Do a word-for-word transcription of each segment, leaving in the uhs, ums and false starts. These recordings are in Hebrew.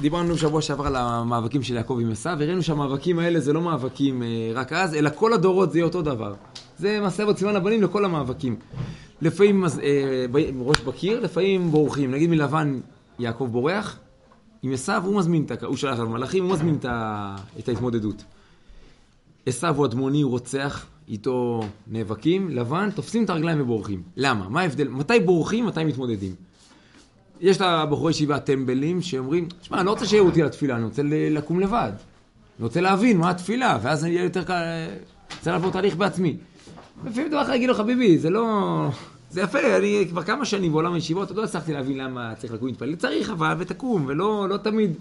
דיברנו שבוע שעבר על המאבקים של יעקב עם עשיו, וראינו שהמאבקים האלה זה לא מאבקים רק אז, אלא כל הדורות זה יהיה אותו דבר. זה מעשה וציוון הבנים לכל המאבקים. לפעמים ראש בקיר, לפעמים בורחים. נגיד מלבן יעקב בורח, עם עשיו הוא מזמין, הוא שלח על מלאכים, הוא מזמין את ההתמודדות. עשיו הוא אדמוני, הוא רוצח, איתו נאבקים, לבן, תופסים את הרגליים ובורחים. למה? מה ההבדל? מתי בורחים, מתי מתמודדים? יש לה בחורי ישיבה טמבלים שאומרים, תשמע, אני לא רוצה שיראו אותי לתפילה, אני רוצה לקום לבד. אני רוצה להבין מה התפילה, ואז אני אהיה יותר קל, צריך לעבור תהליך בעצמי. לפעמים דבר אחר, אגיד לו, חביבי, זה לא... זה יפה, אני כבר כמה שנים בעולם הישיבות, לא הצלחתי להבין למה צריך לקום להתפלל. צריך אבל, ותקום, ולא לא תמיד.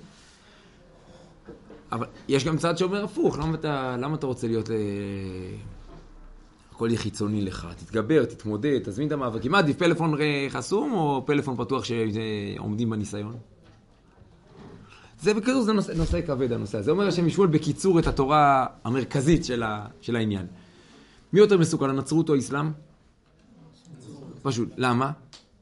אבל יש גם צד שאומר הפוך, למה אתה, למה אתה רוצה להיות... הכל יהיה חיצוני לך, תתגבר, תתמודד, תזמין את המאבקים. מה, עדיף פלאפון חסום או פלאפון פתוח שעומדים בניסיון? זה בקיצור, זה נושא, נושא כבד הנושא הזה. זה אומר שהם ישמעו בקיצור את התורה המרכזית של, ה, של העניין. מי יותר מסוכן, הנצרות או האסלאם? פשוט, למה?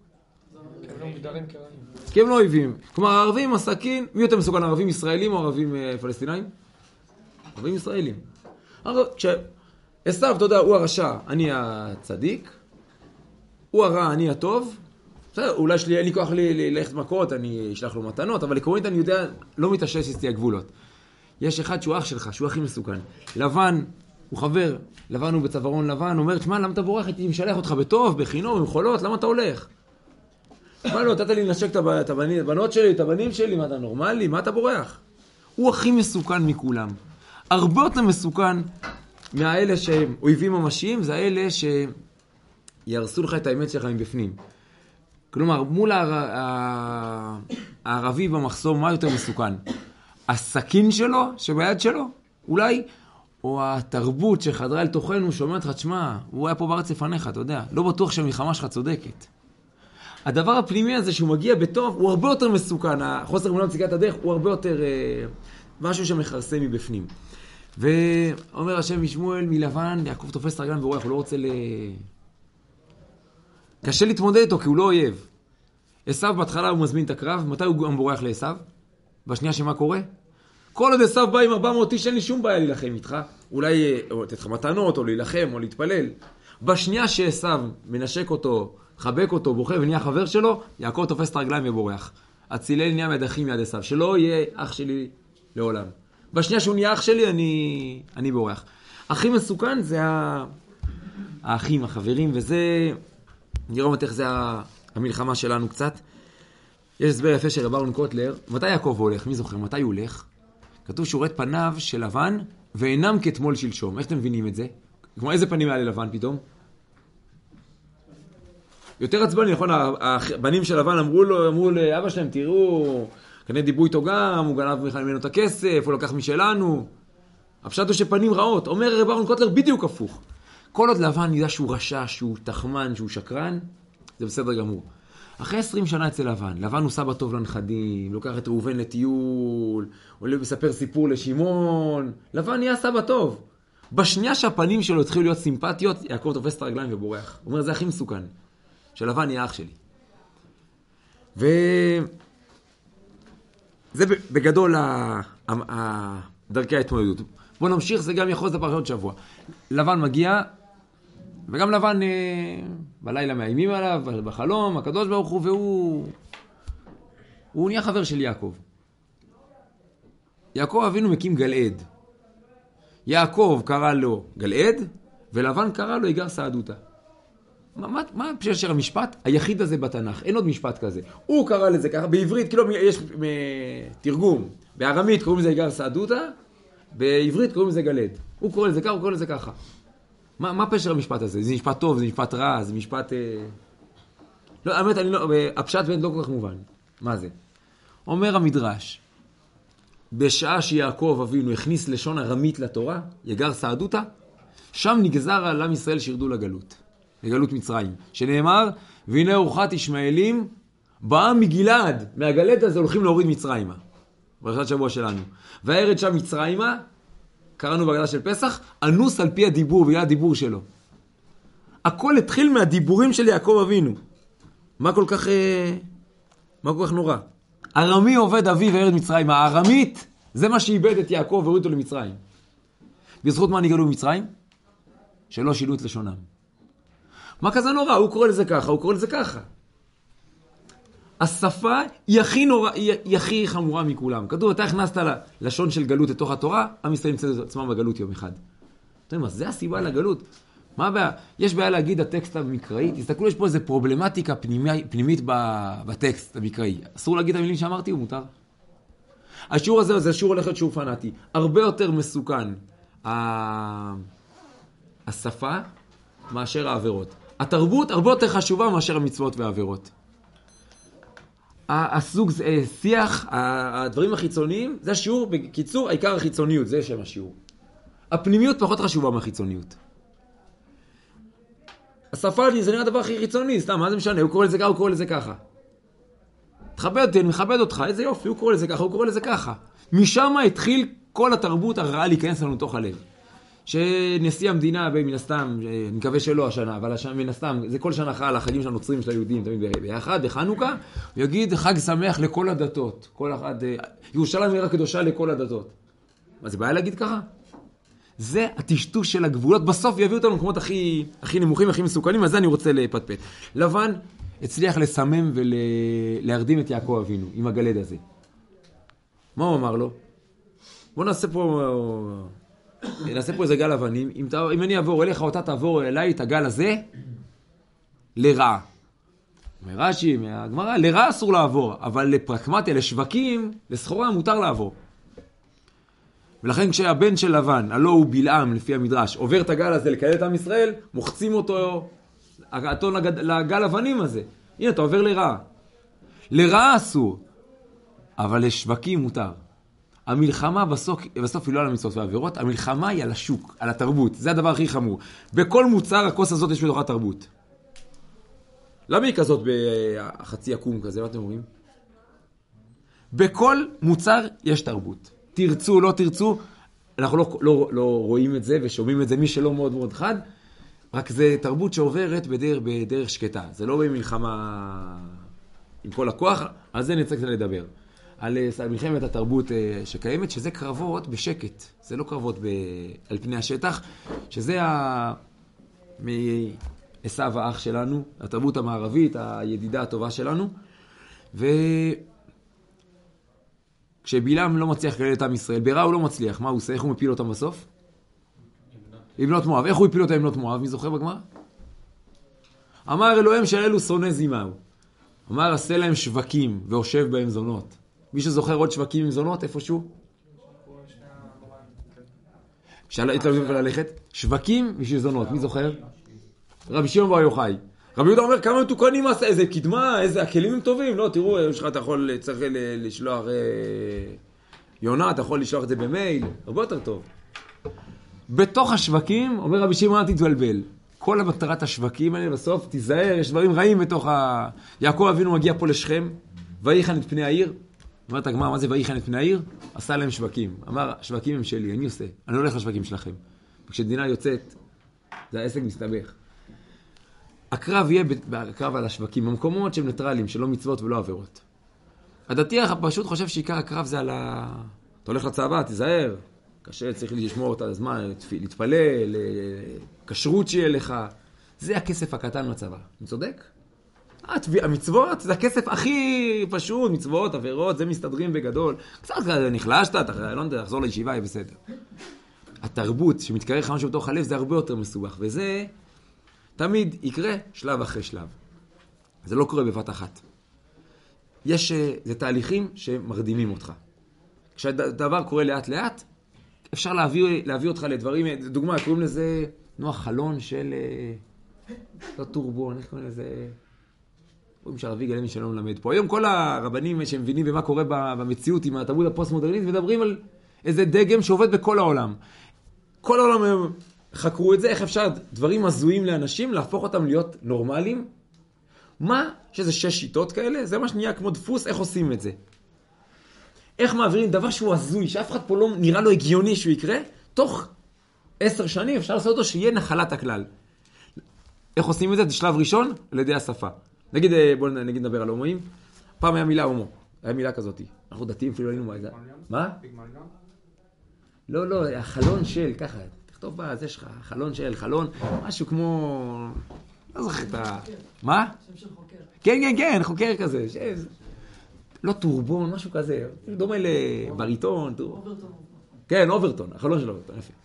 כי הם לא אויבים. כלומר, הערבים, הסכין, מי יותר מסוכן, ערבים ישראלים או ערבים פלסטינאים? ערבים ישראלים. כש... עשיו, אתה יודע, הוא הרשע, אני הצדיק, הוא הרע, אני הטוב. בסדר, אולי שלי, אין לי כוח ללכת מכות, אני אשלח לו מתנות, אבל עקרונית אני יודע, לא מתאשש אצלי הגבולות. יש אחד שהוא אח שלך, שהוא הכי מסוכן. לבן, הוא חבר, לבן הוא בצווארון לבן, הוא אומר, תשמע, למה אתה בורח? הייתי משלח אותך בטוב, בחינוך, עם חולות, למה אתה הולך? מה לא, נתת לי לנשק את הבנות שלי, את הבנים שלי, מה אתה נורמלי? מה אתה בורח? הוא הכי מסוכן מכולם. הרבה יותר מסוכן מהאלה שהם אויבים ממשיים, זה האלה שירסו לך את האמת שלך מבפנים. כלומר, מול הערבי במחסום, מה יותר מסוכן? הסכין שלו, שביד שלו, אולי, או התרבות שחדרה אל תוכנו, שאומרת לך, תשמע, הוא היה פה בארץ לפניך, אתה יודע, לא בטוח שהמלחמה שלך צודקת. הדבר הפנימי הזה שהוא מגיע בטוב, הוא הרבה יותר מסוכן, החוסר אמונה בצדקת הדרך, הוא הרבה יותר אה, משהו שמחרסם מבפנים. ואומר השם משמואל מלבן, יעקב תופס את הרגליים ובורח, הוא לא רוצה ל... קשה להתמודד איתו, כי הוא לא אויב. עשיו בהתחלה הוא מזמין את הקרב, מתי הוא גם בורח לעשיו? בשנייה שמה קורה? כל עוד עשיו בא עם ארבע מאות איש, אין לי שום בעיה להילחם איתך. אולי לתת לך מתנות, או להילחם, או להתפלל. בשנייה שעשיו מנשק אותו, חבק אותו, בוכה ונהיה חבר שלו, יעקב תופס את הרגליים ובורח. הצילל נהיה מיד אחי מיד עשיו, שלא יהיה אח שלי לעולם. בשנייה שהוא נהיה אח שלי, אני, אני בורח. הכי מסוכן זה האחים, החברים, וזה, נראה מתך זה המלחמה שלנו קצת. יש הסבר יפה של רב אהרון קוטלר. מתי יעקב הולך? מי זוכר? מתי הוא הולך? כתוב שהוא רואה את פניו של לבן, ואינם כתמול שלשום. איך אתם מבינים את זה? כמו איזה פנים היה ללבן פתאום? יותר עצבני, נכון? הבנים של לבן אמרו לו, אמרו לאבא שלהם, תראו, כנראה דיברו איתו גם, הוא גנב ממנו את הכסף, הוא לקח משלנו. הפשט הוא שפנים רעות. אומר רב אהרון קוטלר בדיוק הפוך. כל עוד לבן ידע שהוא רשע, שהוא תחמן, שהוא שקרן, זה בסדר גמור. אחרי עשרים שנה אצל לבן, לבן הוא סבא טוב לנכדים, לוקח את ראובן לטיול, עולה מספר סיפור לשמעון, לבן נהיה סבא טוב. בשנייה שהפנים שלו התחילו להיות סימפטיות, יעקב תופס את הרגליים ובורח. הוא אומר, זה הכי מסוכן, שלבן נהיה אח שלי. וזה בגדול דרכי ההתמודדות. בוא נמשיך, זה גם יחוז לפרשת שבוע. לבן מגיע, וגם לבן בלילה מאיימים עליו, בחלום, הקדוש ברוך הוא, והוא הוא נהיה חבר של יעקב. יעקב אבינו מקים גלעד. יעקב קרא לו גלעד, ולבן קרא לו יגר סעדותה. מה, מה, מה פשר המשפט? היחיד הזה בתנ"ך, אין עוד משפט כזה. הוא קרא לזה ככה, בעברית, כאילו יש תרגום. בארמית קוראים לזה יגר סעדותה, בעברית קוראים לזה גלעד. הוא קורא לזה ככה, הוא קורא לזה ככה. מה, מה פשר המשפט הזה? זה משפט טוב, זה משפט רע, זה משפט... אה... לא, האמת, אני לא... הפשט באמת לא כל כך מובן. מה זה? אומר המדרש, בשעה שיעקב אבינו הכניס לשון ארמית לתורה, יגר סעדותה, שם נגזר על עם ישראל שירדו לגלות, לגלות מצרים, שנאמר, והנה אורחת ישמעאלים, באה מגלעד, מהגלעד הזה הולכים להוריד מצרימה. פרשת שבוע שלנו. והירד שם מצרימה, קראנו בגדה של פסח, אנוס על פי הדיבור, בגלל הדיבור שלו. הכל התחיל מהדיבורים של יעקב אבינו. מה כל כך, מה כל כך נורא? ארמי עובד אביו וירד מצרים. הארמית, זה מה שאיבד את יעקב והוריד אותו למצרים. בזכות מה נגאלו במצרים? שלא שילו את לשונם. מה כזה נורא? הוא קורא לזה ככה, הוא קורא לזה ככה. השפה היא הכי נורא, היא, היא הכי חמורה מכולם. כתוב, אתה הכנסת לשון של גלות לתוך התורה, עם ישראל ימצא את עצמם בגלות יום אחד. אתה יודע מה, זה הסיבה לגלות. מה הבעיה? יש בעיה להגיד הטקסט המקראי, תסתכלו, יש פה איזו פרובלמטיקה פנימי, פנימית בטקסט המקראי. אסור להגיד את המילים שאמרתי, הוא מותר. השיעור הזה, זה שיעור הולך להיות שיעור פנאטי. הרבה יותר מסוכן השפה מאשר העבירות. התרבות הרבה יותר חשובה מאשר המצוות והעבירות. הסוג שיח, הדברים החיצוניים, זה השיעור, בקיצור, העיקר החיצוניות, זה שם השיעור. הפנימיות פחות חשובה מהחיצוניות. השפה זה נראה הדבר הכי חיצוני, סתם, מה זה משנה? הוא קורא לזה ככה, הוא קורא לזה ככה. תכבד אותי, אני מכבד אותך, איזה יופי, הוא קורא לזה ככה, הוא קורא לזה ככה. משם התחיל כל התרבות הרעה להיכנס לנו לתוך הלב. שנשיא המדינה, מן הסתם, אני מקווה שלא השנה, אבל השנה, מן הסתם, זה כל שנה חל, החגים של הנוצרים של היהודים, תמיד ביחד, בחנוכה, הוא יגיד חג שמח לכל הדתות. כל אחד, ירושלים היא רק קדושה לכל הדתות. מה, זה בעיה להגיד ככה? זה הטשטוש של הגבולות, בסוף יביאו אותנו למקומות הכי, הכי נמוכים, הכי מסוכנים, אז זה אני רוצה לפטפט. לבן הצליח לסמם ולהרדים את יעקב אבינו, עם הגלד הזה. מה הוא אמר לו? בוא נעשה פה... נעשה פה איזה גל אבנים, אם, אם אני אעבור אליך, אותה תעבור אליי את הגל הזה, לרע. מרש"י, מהגמרא, לרע אסור לעבור, אבל לפרקמטיה, לשווקים, לסחורה מותר לעבור. ולכן כשהבן של לבן, הלא הוא בלעם לפי המדרש, עובר את הגל הזה לקלל את עם ישראל, מוחצים אותו, הגעתו לגל אבנים הזה. הנה, אתה עובר לרע. לרע אסור, אבל לשווקים מותר. המלחמה בסוף, בסוף היא לא על המצוות והעבירות, המלחמה היא על השוק, על התרבות. זה הדבר הכי חמור. בכל מוצר הכוס הזאת יש בתוכה תרבות. למה היא כזאת בחצי יקום כזה? מה אתם אומרים? בכל מוצר יש תרבות. תרצו, לא תרצו, אנחנו לא, לא, לא רואים את זה ושומעים את זה, מי שלא מאוד מאוד חד, רק זה תרבות שעוברת בדרך, בדרך שקטה. זה לא במלחמה עם כל הכוח, על זה נצטרך לדבר. על מלחמת התרבות שקיימת, שזה קרבות בשקט. זה לא קרבות ב... על פני השטח, שזה ה... מעשיו האח שלנו, התרבות המערבית, הידידה הטובה שלנו. ו... כשבילעם לא מצליח לקלל את עם ישראל, ברע הוא לא מצליח. מה הוא עושה? איך הוא מפיל אותם בסוף? לבנות מואב. איך הוא הפיל אותם לבנות מואב? מי זוכר בגמרא? אמר אלוהים של אלו שונא זימהו. אמר עשה להם שווקים והושב בהם זונות. מי שזוכר עוד שווקים עם זונות, איפשהו? שאלה, התלמדים וללכת. שווקים בשביל זונות, מי זוכר? רבי שמעון בר יוחאי. רבי יהודה אומר, כמה מתוקנים עשה, איזה קדמה, איזה הכלים הם טובים. לא, תראו, יש לך, אתה יכול, צריך לשלוח יונה, אתה יכול לשלוח את זה במייל, הרבה יותר טוב. בתוך השווקים, אומר רבי שמעון, אל תתבלבל. כל המטרת השווקים האלה, בסוף, תיזהר, יש דברים רעים בתוך ה... יעקב אבינו מגיע פה לשכם, ויחן את פני העיר. אומרת הגמרא, מה זה ויחן את פני העיר? עשה להם שווקים. אמר, השווקים הם שלי, אני עושה. אני לא הולך לשווקים שלכם. וכשמדינה יוצאת, זה העסק מסתבך. הקרב יהיה בקרב על השווקים, במקומות שהם ניטרליים, שלא מצוות ולא עבירות. הדתי פשוט חושב שעיקר הקרב זה על ה... אתה הולך לצבא, תיזהר. קשה, צריך לשמור את הזמן, להתפלל, כשרות שיהיה לך. זה הכסף הקטן בצבא. אני צודק? המצוות זה הכסף הכי פשוט, מצוות, עבירות, זה מסתדרים בגדול. קצת נחלשת, אתה לא יודע, תחזור לישיבה, יהיה בסדר. התרבות שמתקרר לך משהו בתוך הלב זה הרבה יותר מסובך, וזה תמיד יקרה שלב אחרי שלב. זה לא קורה בבת אחת. יש, זה תהליכים שמרדימים אותך. כשהדבר קורה לאט לאט, אפשר להביא, להביא אותך לדברים, דוגמה, קוראים לזה נוח חלון של, לא טורבו, איך קוראים לזה... רואים שהרבי גלמי שלא מלמד פה. היום כל הרבנים שמבינים במה קורה במציאות עם התרבות הפוסט-מודרנית, מדברים על איזה דגם שעובד בכל העולם. כל העולם הם חקרו את זה, איך אפשר דברים הזויים לאנשים, להפוך אותם להיות נורמליים. מה? שזה שש שיטות כאלה, זה מה שנהיה כמו דפוס, איך עושים את זה? איך מעבירים דבר שהוא הזוי, שאף אחד פה לא נראה לו הגיוני שהוא יקרה, תוך עשר שנים אפשר לעשות אותו שיהיה נחלת הכלל. איך עושים את זה? זה שלב ראשון, על ידי השפה. נגיד, בואו נגיד נדבר על הומואים. פעם היה מילה הומו. היה מילה כזאת. אנחנו דתיים אפילו היינו מה זה. מה? לא, לא, החלון של, ככה, תכתוב בזה שלך, חלון של, חלון, משהו כמו... לא זוכר את ה... מה? שם של חוקר. כן, כן, כן, חוקר כזה. לא טורבון, משהו כזה. דומה לבריטון. אוברטון. כן, אוברטון, החלון של אוברטון, יפה.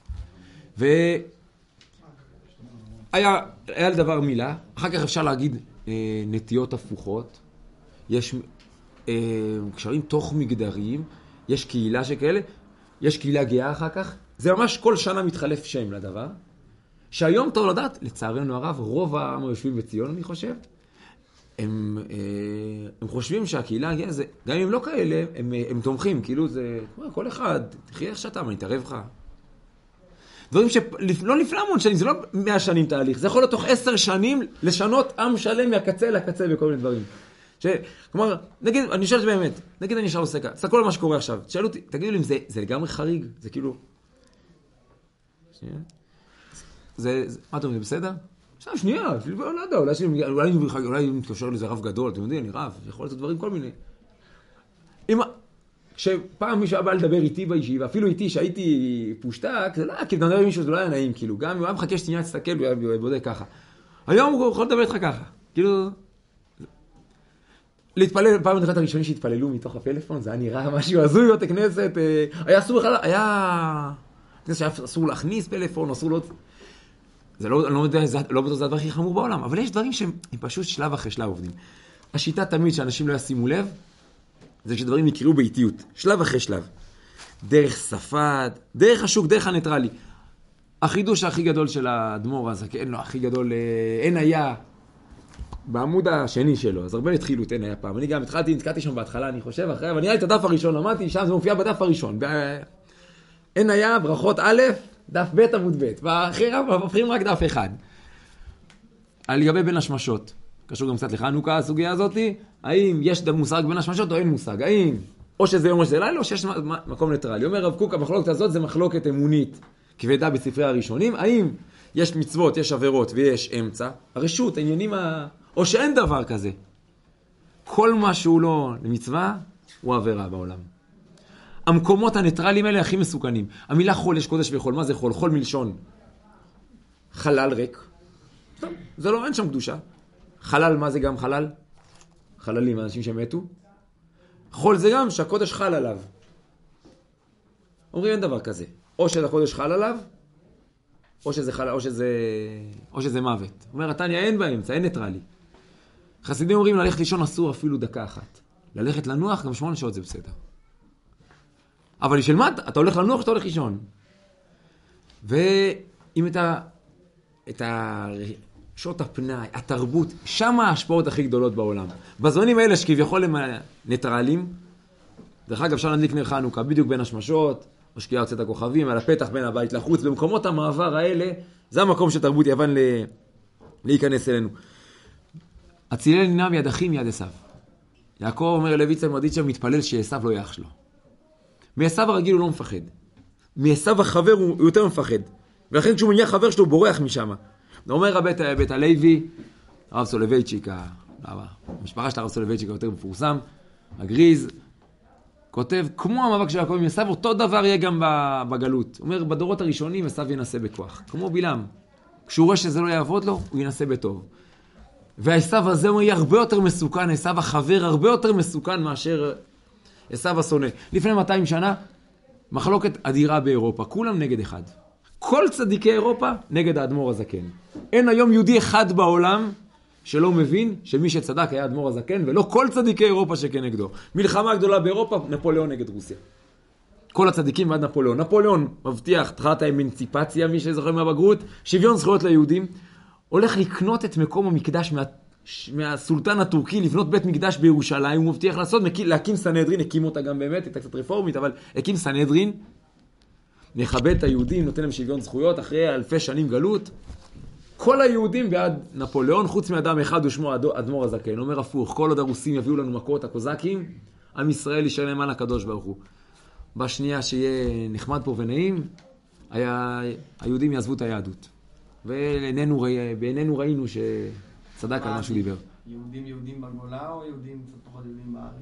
והיה לדבר מילה, אחר כך אפשר להגיד נטיות הפוכות, יש קשרים תוך מגדריים, יש קהילה שכאלה, יש קהילה גאה אחר כך, זה ממש כל שנה מתחלף שם לדבר, שהיום טוב לדעת, לצערנו הרב, רוב העם היושבים בציון, אני חושב, הם, הם חושבים שהקהילה הגאה זה, גם אם לא כאלה, הם, הם תומכים, כאילו זה, כל אחד, תחי איך שאתה, מה נתערב לך? דברים שלא לפני המון שנים, זה לא מאה שנים תהליך, זה יכול להיות תוך עשר שנים לשנות עם שלם מהקצה לקצה בכל מיני דברים. ש... כלומר, נגיד, אני שואל את זה באמת, נגיד אני עכשיו עושה ככה, תסתכלו על מה שקורה עכשיו, תשאלו אותי, תגידו לי אם זה, זה לגמרי חריג, זה כאילו... זה, זה, מה אתם אומרים, זה בסדר? עכשיו, שנייה, לא יודע, אולי, אולי, אולי, אולי מתקשר לזה רב גדול, אתם יודעים, אני רב, יכול להיות דברים כל מיני. אם... כשפעם מישהו היה בא לדבר איתי בישיבה, אפילו איתי שהייתי פושטק, זה לא היה, כי לדבר עם מישהו זה לא היה נעים, כאילו, גם אם הוא היה מחכה שתניה להסתכל, הוא היה בודק ככה. היום הוא יכול לדבר איתך ככה, כאילו... להתפלל, פעם אחת הראשונים שהתפללו מתוך הפלאפון, זה היה נראה משהו הזוי בבית הכנסת, היה אסור בכלל, היה... שהיה אסור להכניס פלאפון, אסור לא... זה לא, אני לא יודע, זה לא בטוח, זה הדבר הכי חמור בעולם, אבל יש דברים שהם פשוט שלב אחרי שלב עובדים. השיטה תמיד שאנשים לא ישימו לב, זה שדברים יקראו באיטיות, שלב אחרי שלב. דרך שפת, דרך השוק, דרך הניטרלי. החידוש הכי גדול של האדמו"ר הזה, כן, לא, הכי גדול, אין היה, בעמוד השני שלו, אז הרבה התחילו את אין היה פעם. אני גם התחלתי, נתקעתי שם בהתחלה, אני חושב, אחרי, אבל נראה את הדף הראשון, למדתי, שם זה מופיע בדף הראשון. אין היה, ברכות א', דף ב' עמוד ב', ואחרי רב, מפכים רק דף אחד. על לגבי בין השמשות. קשור גם קצת לחנוכה, הסוגיה הזאת, האם יש מושג בין השמשות או אין מושג? האם או שזה יום או שזה לילה, או שיש מקום ניטרלי. אומר רב קוק, המחלוקת הזאת זה מחלוקת אמונית כבדה בספרי הראשונים. האם יש מצוות, יש עבירות ויש אמצע? הרשות, העניינים ה... או שאין דבר כזה. כל מה שהוא לא למצווה, הוא עבירה בעולם. המקומות הניטרליים האלה הכי מסוכנים. המילה חול, יש קודש וחול. מה זה חול? חול מלשון. חלל ריק. זה לא, אין שם קדושה. חלל, מה זה גם חלל? חללים, אנשים שמתו. חול זה גם שהקודש חל עליו. אומרים אין דבר כזה. או שהקודש חל עליו, או שזה חל, או שזה, או שזה מוות. אומר, התניא אין באמצע, אין ניטרלי. חסידים אומרים ללכת לישון אסור אפילו דקה אחת. ללכת לנוח גם שמונה שעות זה בסדר. אבל של מה? אתה הולך לנוח, אתה הולך לישון. ואם אתה, את ה... שעות הפנאי, התרבות, שם ההשפעות הכי גדולות בעולם. בזמנים האלה שכביכול הם ניטרלים, דרך אגב, אפשר להדליק נר חנוכה, בדיוק בין השמשות, משקיעה יוצאת הכוכבים, על הפתח בין הבית לחוץ, במקומות המעבר האלה, זה המקום של תרבות יוון ל... להיכנס אלינו. הצילל נמנע מיד אחים מיד עשיו. יעקב אומר לוי צלמדיצ'ה, מתפלל שעשיו לא יהיה אח שלו. מעשיו הרגיל הוא לא מפחד. מעשיו החבר הוא יותר מפחד. ולכן כשהוא מניח חבר שלו, הוא בורח משם. אומר בית, בית הלוי, הרב סולובייצ'יק, המשפחה של הרב סולובייצ'יק יותר מפורסם, הגריז, כותב, כמו המאבק של יעקב עם עשיו, אותו דבר יהיה גם בגלות. הוא אומר, בדורות הראשונים עשיו ינסה בכוח, כמו בלעם. כשהוא רואה שזה לא יעבוד לו, הוא ינסה בטוב. והעשיו הזה הוא יהיה הרבה יותר מסוכן, עשיו החבר הרבה יותר מסוכן מאשר עשיו השונא. לפני מאתיים שנה, מחלוקת אדירה באירופה, כולם נגד אחד. כל צדיקי אירופה נגד האדמו"ר הזקן. אין היום יהודי אחד בעולם שלא מבין שמי שצדק היה האדמו"ר הזקן, ולא כל צדיקי אירופה שכנגדו. מלחמה גדולה באירופה, נפוליאון נגד רוסיה. כל הצדיקים ועד נפוליאון. נפוליאון מבטיח תחילת האמנציפציה, מי שזוכר מהבגרות, שוויון זכויות ליהודים, הולך לקנות את מקום המקדש מה, מהסולטן הטורקי, לבנות בית מקדש בירושלים, הוא מבטיח לעשות, להקים סנהדרין, הקים אותה גם באמת, הייתה קצת רפורמית, אבל הקים סנהדרין, נכבד את היהודים, נותן להם שוויון זכויות, אחרי אלפי שנים גלות. כל היהודים בעד נפוליאון, חוץ מאדם אחד ושמו אדמו"ר הזקן. אומר הפוך, כל עוד הרוסים יביאו לנו מכות, הקוזקים, עם ישראל יישאר להם על הקדוש ברוך הוא. בשנייה שיהיה נחמד פה ונעים, היה, היהודים יעזבו את היהדות. ובעינינו ראינו שצדק על מה שהוא דיבר. יהודים יהודים בגולה או יהודים קצת פחות יהודים בארץ?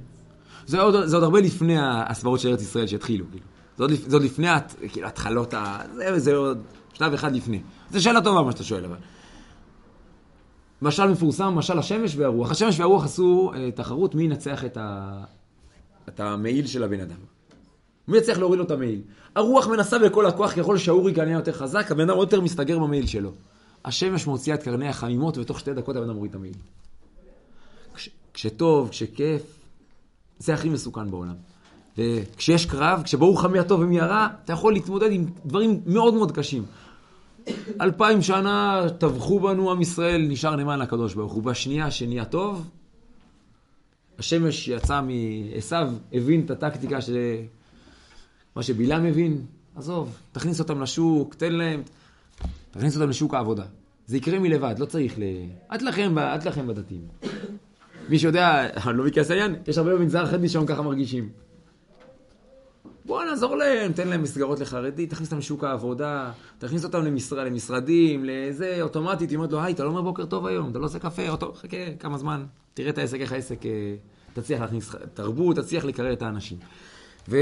זה עוד, זה עוד הרבה לפני הסברות של ארץ ישראל שהתחילו, כאילו. זה עוד, זה עוד לפני כאילו, התחלות, ה... זה, זה עוד שלב אחד לפני. זה שאלה טובה מה שאתה שואל, אבל. משל מפורסם, משל השמש והרוח. השמש והרוח עשו אה, תחרות מי ינצח את, ה... את המעיל של הבן אדם. מי יצליח להוריד לו את המעיל? הרוח מנסה בכל הכוח, ככל שהאורי כנראה יותר חזק, הבן אדם עוד יותר מסתגר במעיל שלו. השמש מוציאה את קרני החמימות, ותוך שתי דקות הבן אדם מוריד את המעיל. כש... כשטוב, כשכיף, זה הכי מסוכן בעולם. וכשיש קרב, כשברוך מי הטוב ומי הרע, אתה יכול להתמודד עם דברים מאוד מאוד קשים. אלפיים שנה טבחו בנו, עם ישראל נשאר נאמן לקדוש ברוך הוא. בשנייה שנהיה טוב, השמש יצא מעשיו, הבין את הטקטיקה של מה שבילם הבין. עזוב, תכניס אותם לשוק, תן להם, תכניס אותם לשוק העבודה. זה יקרה מלבד, לא צריך ל... עד לכם, עד לכם בדתיים. מי שיודע, אני לא מכנס העניין, יש הרבה במנזר חרדי שם ככה מרגישים. בואו נעזור להם, תן להם מסגרות לחרדי, תכניס אותם לשוק העבודה, תכניס אותם למשרד, למשרדים, לזה, אוטומטית, תימוד לו, היי, אתה לא אומר בוקר טוב היום, אתה לא עושה קפה, אותו, חכה כמה זמן, תראה את העסק, איך העסק, תצליח להכניס תרבות, תצליח לקרר את האנשים. ו...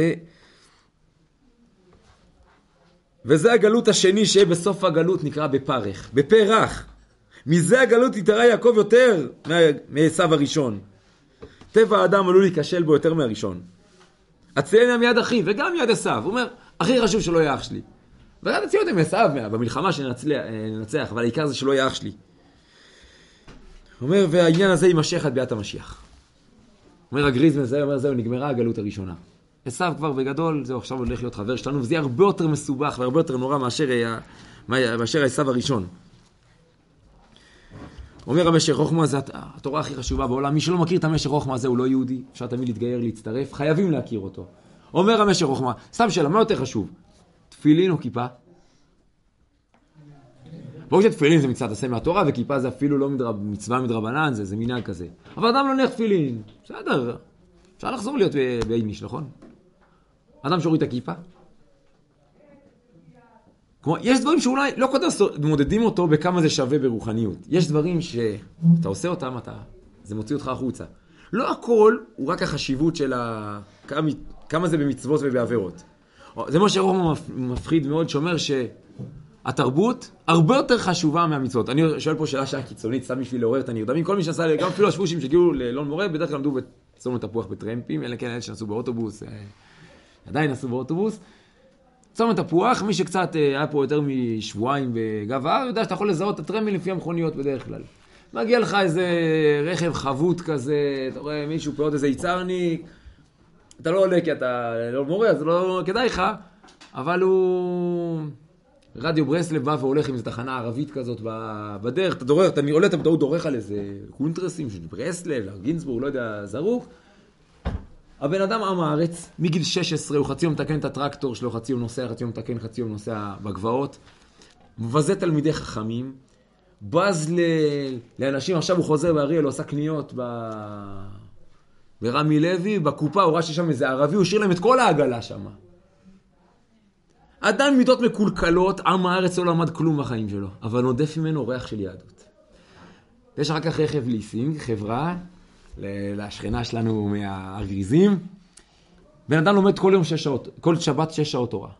וזה הגלות השני שבסוף הגלות נקרא בפרך, בפרח. מזה הגלות יתראה יעקב יותר מעשיו הראשון. טבע האדם עלול להיכשל בו יותר מהראשון. הציין מיד אחי וגם מיד עשיו. הוא אומר, הכי חשוב שלא יהיה אח שלי. ורד הציין אותם מעשיו במלחמה שננצח, אבל העיקר זה שלא יהיה אח שלי. הוא אומר, והעניין הזה יימשך עד ביאת המשיח. הוא אומר, הגריז מזה, אומר, זהו, נגמרה הגלות הראשונה. עשיו כבר בגדול, זהו, עכשיו הולך להיות חבר שלנו, וזה יהיה הרבה יותר מסובך והרבה יותר נורא מאשר, מאשר עשיו הראשון. אומר המשך חוכמה, זה התורה הכי חשובה בעולם. מי שלא מכיר את המשך חוכמה הזה הוא לא יהודי. אפשר תמיד להתגייר, להצטרף. חייבים להכיר אותו. אומר המשך חוכמה, סתם שאלה, מה יותר חשוב? תפילין או כיפה? ברור שתפילין זה מצוות עשה מהתורה, וכיפה זה אפילו לא מדרב, מצווה מדרבנן, זה, זה מנהג כזה. אבל אדם לא נלך תפילין. בסדר, אפשר לחזור להיות באיניש, נכון? אדם שהוריד את הכיפה. כמו, יש דברים שאולי לא קודם מודדים אותו בכמה זה שווה ברוחניות. יש דברים שאתה עושה אותם, אתה, זה מוציא אותך החוצה. לא הכל הוא רק החשיבות של ה... כמה, כמה זה במצוות ובעבירות. זה מה שרוחמה מפחיד מאוד, שאומר שהתרבות הרבה יותר חשובה מהמצוות. אני שואל פה שאלה שעה קיצונית, סתם בשביל לעורר את הנרדמים. כל מי שנסע, גם אפילו השבושים שהגיעו ללון מורה, בדרך כלל עמדו בצומת תפוח בטרמפים, אלא כן, אלה שנסעו באוטובוס, עדיין נסעו באוטובוס. צומת תפוח, מי שקצת היה פה יותר משבועיים בגב ההר, יודע שאתה יכול לזהות את הטרמפים לפי המכוניות בדרך כלל. מגיע לך איזה רכב חבוט כזה, אתה רואה מישהו פה עוד איזה יצרניק, אתה לא עולה כי אתה לא מורה, אז לא כדאי לך, אבל הוא... רדיו ברסלב בא והולך עם איזו תחנה ערבית כזאת בדרך, אתה דורך, אתה עולה, אתה בטעות דורך על איזה קונטרסים של ברסלב, גינסבורג, לא יודע, זרוק. הבן אדם עם הארץ, מגיל שש עשרה, הוא חצי יום מתקן את הטרקטור שלו, חצי יום נוסע, חצי יום מתקן, חצי יום נוסע בגבעות, מבזה תלמידי חכמים, בז ל... לאנשים, עכשיו הוא חוזר באריאל, הוא עושה קניות ב... ברמי לוי, בקופה, הוא ראה ששם איזה ערבי, הוא השאיר להם את כל העגלה שם. אדם מידות מקולקלות, עם הארץ לא למד כלום בחיים שלו, אבל נודף ממנו ריח של יהדות. יש אחר כך רכב ליסינג, חברה, לשכנה שלנו מהארגריזים. בן אדם לומד כל יום שש שעות, כל שבת שש שעות תורה.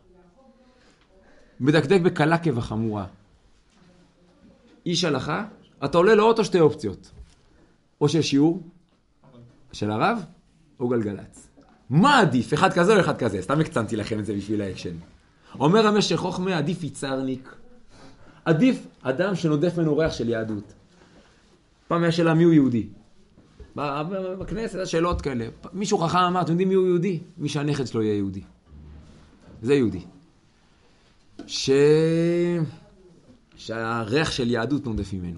מדקדק בקלה כבחמורה. איש הלכה, אתה עולה לאוטו שתי אופציות. או של שיעור, של הרב, או גלגלץ. מה עדיף? אחד כזה או אחד כזה? סתם הקצנתי לכם את זה בשביל האקשן. אומר המשך חוכמה, עדיף יצרניק. עדיף אדם שנודף ממנו ריח של יהדות. פעם היה שאלה מי הוא יהודי. בכנסת, שאלות כאלה. מישהו חכם אמר, אתם יודעים מי הוא יהודי? מי שהנכד שלו יהיה יהודי. זה יהודי. ש... שהריח של יהדות נודף ממנו.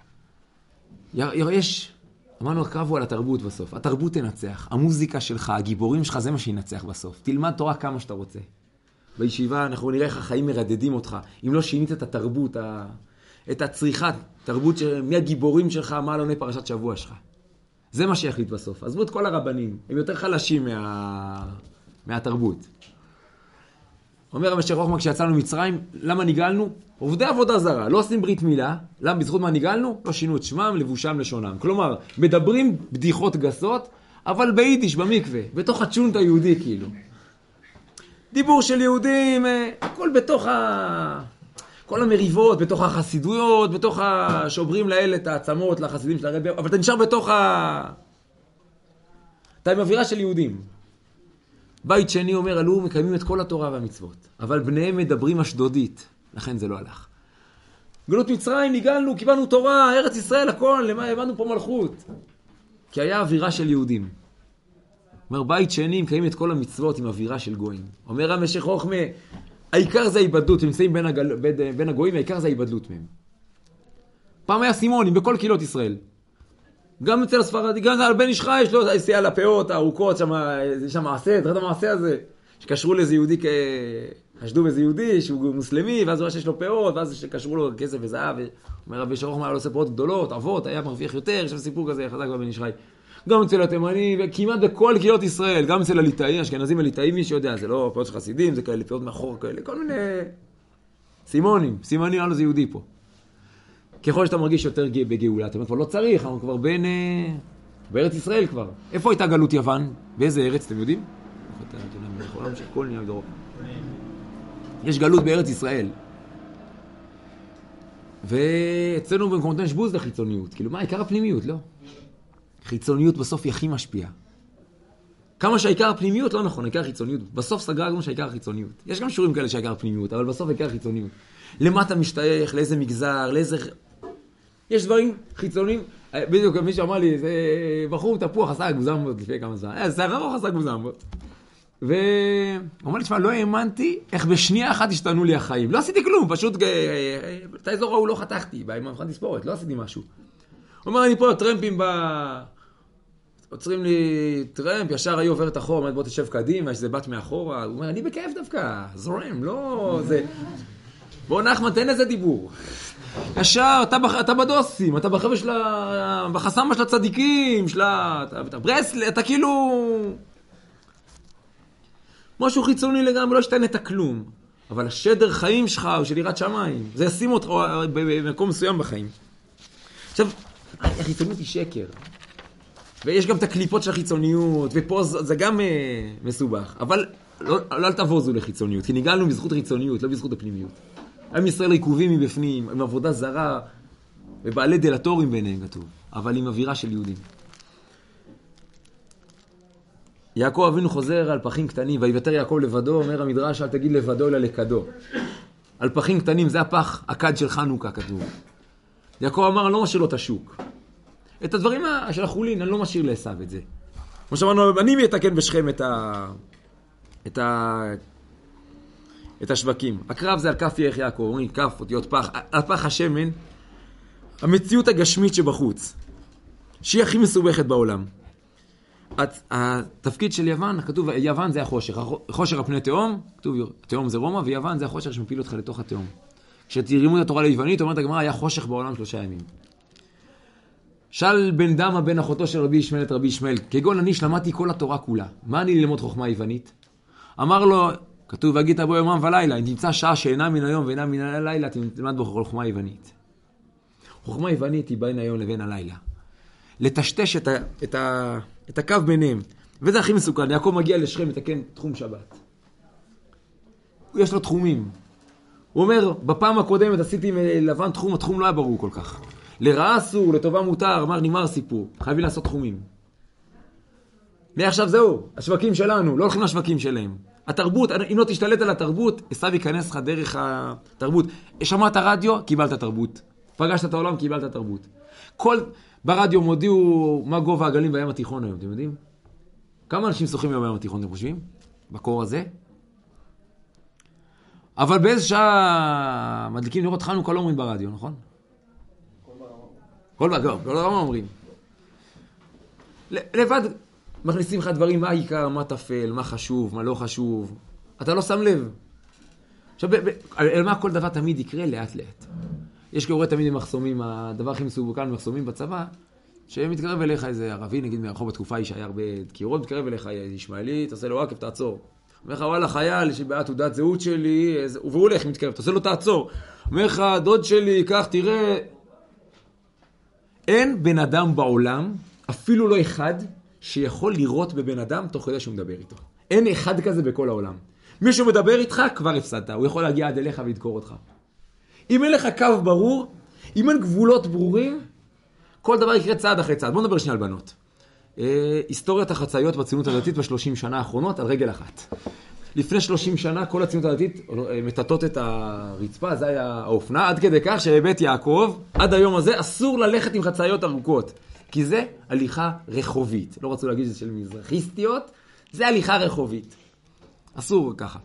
יש, אמרנו, הקרב הוא על התרבות בסוף. התרבות תנצח. המוזיקה שלך, הגיבורים שלך, זה מה שינצח בסוף. תלמד תורה כמה שאתה רוצה. בישיבה אנחנו נראה איך החיים מרדדים אותך. אם לא שינית את התרבות, את הצריכת תרבות, מי הגיבורים שלך, מה עלוני פרשת שבוע שלך. זה מה שיחליט בסוף. עזבו את כל הרבנים. הם יותר חלשים מה... מהתרבות. אומר המשך חוכמה, כשיצאנו מצרים, למה ניגלנו? עובדי עבודה זרה, לא עושים ברית מילה. למה? בזכות מה ניגלנו? לא שינו את שמם, לבושם, לשונם. כלומר, מדברים בדיחות גסות, אבל ביידיש, במקווה, בתוך הצ'ונט היהודי כאילו. דיבור של יהודים, הכל בתוך ה... כל המריבות, בתוך החסידויות, בתוך ה... שעוברים לאלה את העצמות, לחסידים של הרבי, אבל אתה נשאר בתוך ה... אתה עם אווירה של יהודים. בית שני אומר, עלו מקיימים את כל התורה והמצוות, אבל בניהם מדברים אשדודית, לכן זה לא הלך. גלות מצרים, ניגלנו, קיבלנו תורה, ארץ ישראל, הכל, למה הבנו פה מלכות? כי היה אווירה של יהודים. אומר, בית שני מקיים את כל המצוות עם אווירה של גויים. אומר המשך חוכמה, העיקר זה ההיבדלות, הם נמצאים בין, הגל... בין, בין הגויים, העיקר זה ההיבדלות מהם. פעם היה סימונים בכל קהילות ישראל. גם אצל הספרדי, גם על בן איש חי, יש לו סיעה לפאות הארוכות, שם, שם מעשה, תראה את המעשה הזה, שקשרו לאיזה יהודי, חשדו באיזה יהודי שהוא מוסלמי, ואז הוא שיש לו פאות, ואז שקשרו לו כסף וזהב, אומר רבי שרוך מה, לא עושה פאות גדולות, אבות, היה מרוויח יותר, יש שם סיפור כזה, חזק בבן איש חי. גם אצל התימני, וכמעט בכל קהילות ישראל, גם אצל הליטאים, אשכנזים הליטאים, מי שיודע, זה לא פאות של חסידים, זה כאלה פאות מאחור כאלה, כל מיני סימונים, סימנים, הלו זה יהודי פה. ככל שאתה מרגיש יותר בגאולה, אתה אומר, כבר לא צריך, אנחנו כבר בין... בארץ ישראל כבר. איפה הייתה גלות יוון? באיזה ארץ, אתם יודעים? יש גלות בארץ ישראל. ואצלנו במקומותינו יש בוז לחיצוניות. כאילו, מה, עיקר הפנימיות? לא. חיצוניות בסוף היא הכי משפיעה. כמה שהעיקר הפנימיות, לא נכון, העיקר החיצוניות. בסוף סגרה גם שהעיקר החיצוניות. יש גם שיעורים כאלה שהעיקר הפנימיות, אבל בסוף העיקר החיצוניות. למה אתה משתייך, לאיזה מגזר, לאיזה... יש דברים חיצוניים, בדיוק מי שאמר לי, זה בחור תפוח עשה גוזמבות לפני כמה זמן, זה הרוח עשה גוזמבות. והוא אומר לי, תשמע, לא האמנתי איך בשנייה אחת השתנו לי החיים. לא עשיתי כלום, פשוט את האזור ההוא לא חתכתי, במבחן תספורת, לא עשיתי משהו. הוא אומר, אני פה טרמפים ב... עוצרים לי טרמפ, ישר היו עובר את החור, אומרת, בוא תשב קדימה, יש זה בת מאחורה. הוא אומר, אני בכיף דווקא, זורם, לא זה... בוא נחמן, תן איזה דיבור. ישר, אתה, אתה בדוסים, אתה בחבר של ה... בחסמה של הצדיקים, של ה... אתה, אתה ברסל, אתה כאילו... משהו חיצוני לגמרי, לא שתנת כלום. אבל השדר חיים שלך הוא של יראת שמיים. זה ישים אותך במקום מסוים בחיים. עכשיו, החיצוניות היא שקר. ויש גם את הקליפות של החיצוניות, ופה זה גם מסובך. אבל לא, לא תבוזו לחיצוניות, כי ניגלנו בזכות החיצוניות, לא בזכות הפנימיות. עם ישראל עיכובים מבפנים, עם עבודה זרה, ובעלי דלטורים ביניהם כתוב, אבל עם אווירה של יהודים. יעקב אבינו חוזר על פחים קטנים, ויוותר יעקב לבדו, אומר המדרש, אל תגיד לבדו אלא לקדו. על פחים קטנים, זה הפח הקד של חנוכה כתוב. יעקב אמר, אני לא משאיר לו את השוק. את הדברים של החולין, אני לא משאיר לעשו את זה. כמו שאמרנו, אני מתקן בשכם את ה... את ה... את השווקים. הקרב זה על כף יח יעקב, אומרים כף, אותיות פח, על פח השמן, המציאות הגשמית שבחוץ, שהיא הכי מסובכת בעולם. התפקיד של יוון, כתוב, יוון זה החושך, חושך על פני תהום, כתוב, תהום זה רומא, ויוון זה החושך שמפיל אותך לתוך התהום. כשתרימו את התורה ליוונית, אומרת הגמרא, היה חושך בעולם שלושה ימים. שאל בן דמה בן אחותו של רבי ישמעאל את רבי ישמעאל, כגון אני שלמדתי כל התורה כולה, מה אני ללמוד חוכמה יוונית? אמר לו, כתוב, והגית בו יומם ולילה, אם תמצא שעה שאינה מן היום ואינה מן הלילה, תלמד בו חוכמה יוונית. חוכמה יוונית היא בין היום לבין הלילה. לטשטש את, ה, את, ה, את הקו ביניהם. וזה הכי מסוכן. יעקב מגיע לשכם לתקן תחום שבת. יש לו תחומים. הוא אומר, בפעם הקודמת עשיתי לבן תחום, התחום לא היה ברור כל כך. לרעה אסור, לטובה מותר, אמר נגמר סיפור. חייבים לעשות תחומים. מעכשיו זהו, השווקים שלנו, לא הולכים לשווקים שלהם. התרבות, אם לא תשתלט על התרבות, עשיו ייכנס לך דרך התרבות. שמעת הרדיו, קיבלת תרבות. פגשת את העולם, קיבלת תרבות. כל, ברדיו מודיעו מה גובה הגלים בים התיכון היום, אתם יודעים? כמה אנשים שוחים היום בים התיכון, אתם חושבים? בקור הזה? אבל באיזה שעה מדליקים לראות חנוכה לא אומרים ברדיו, נכון? כל ברמה. כל ברמה אומרים. לבד מכניסים לך דברים, מה העיקר, מה תפל, מה חשוב, מה לא חשוב. אתה לא שם לב. עכשיו, על מה כל דבר תמיד יקרה לאט לאט. יש קורא תמיד עם מחסומים, הדבר הכי מסובוקן מחסומים בצבא, שמתקרב אליך איזה ערבי, נגיד מרחוב בתקופה היא שהיה הרבה דקירות, מתקרב אליך ישמעאלי, תעשה לו עקב, תעצור. אומר לך, וואלה, חייל, שבעה תעודת זהות שלי, והוא הולך, מתקרב, תעשה לו תעצור. אומר לך, דוד שלי, כך, תראה. אין בן אדם בעולם, אפילו לא אחד, שיכול לראות בבן אדם תוך כדי שהוא מדבר איתו. אין אחד כזה בכל העולם. מישהו מדבר איתך, כבר הפסדת. הוא יכול להגיע עד אליך ולדקור אותך. אם אין לך קו ברור, אם אין גבולות ברורים, כל דבר יקרה צעד אחרי צעד. בוא נדבר שנייה על בנות. אה, היסטוריית החצאיות בציונות הדתית בשלושים שנה האחרונות על רגל אחת. לפני שלושים שנה כל הציונות הדתית מטטות את הרצפה, זה היה האופנה, עד כדי כך שבבית יעקב, עד היום הזה, אסור ללכת עם חצאיות ארוכות. כי זה הליכה רחובית. לא רצו להגיד שזה של מזרחיסטיות, זה הליכה רחובית. אסור ככה.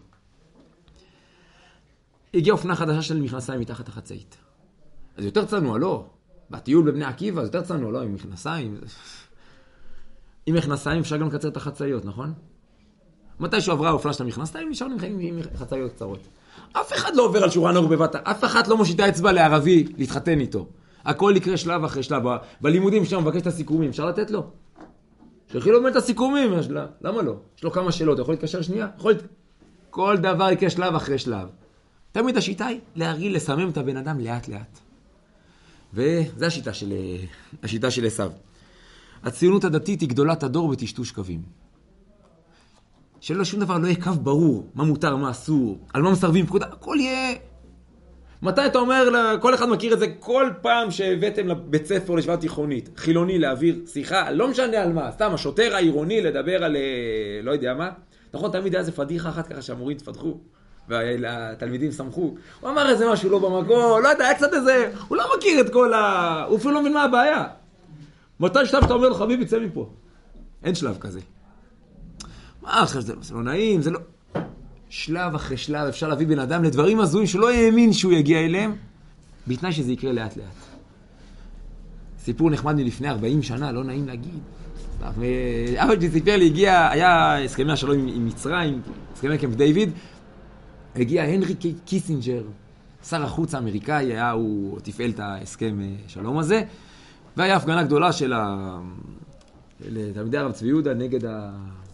הגיעה אופנה חדשה של מכנסיים מתחת החצאית. אז יותר צנוע, לא. בטיול בבני עקיבא, זה יותר צנוע, לא, עם מכנסיים. עם מכנסיים אפשר גם לקצר את החצאיות, נכון? מתי שעברה האופנה של המכנסיים, נשארנו עם חצאיות קצרות. אף אחד לא עובר על שולחן ערוך בבת, אף אחד לא מושיטה אצבע לערבי להתחתן איתו. הכל יקרה שלב אחרי שלב. בלימודים שם מבקש את הסיכומים, אפשר לתת לו? שלחי לו באמת את הסיכומים, למה לא? יש לו כמה שאלות, יכול להתקשר שנייה? יכול... כל דבר יקרה שלב אחרי שלב. תמיד השיטה היא להרגיל, לסמם את הבן אדם לאט לאט. וזה השיטה של, השיטה של עשיו. הציונות הדתית היא גדולת הדור בטשטוש קווים. שלא שום דבר לא יהיה קו ברור, מה מותר, מה אסור, על מה מסרבים פקודה, הכל יהיה... מתי אתה אומר, כל אחד מכיר את זה, כל פעם שהבאתם לבית ספר לשבעה תיכונית, חילוני להעביר שיחה, לא משנה על מה, סתם השוטר העירוני לדבר על לא יודע מה, נכון, תמיד היה איזה פדיחה אחת ככה שהמורים תפתחו, והתלמידים שמחו, הוא אמר איזה משהו לא במקום, לא יודע, היה קצת איזה, הוא לא מכיר את כל ה... הוא אפילו לא מבין מה הבעיה. מתי שלב שאתה אומר לו, חביבי, צא מפה. אין שלב כזה. מה אחרי זה לא, זה לא נעים, זה לא... שלב אחרי שלב אפשר להביא בן אדם לדברים הזויים שלא האמין שהוא יגיע אליהם, בתנאי שזה יקרה לאט לאט. סיפור נחמד מלפני ארבעים שנה, לא נעים להגיד. אבא שלי סיפר לי, הגיע, היה הסכמי השלום עם, עם מצרים, הסכמי קמפ דיוויד, הגיע הנרי קיסינג'ר, שר החוץ האמריקאי, היה, הוא תפעל את ההסכם שלום הזה, והיה הפגנה גדולה של תלמידי הרב צבי יהודה נגד ה...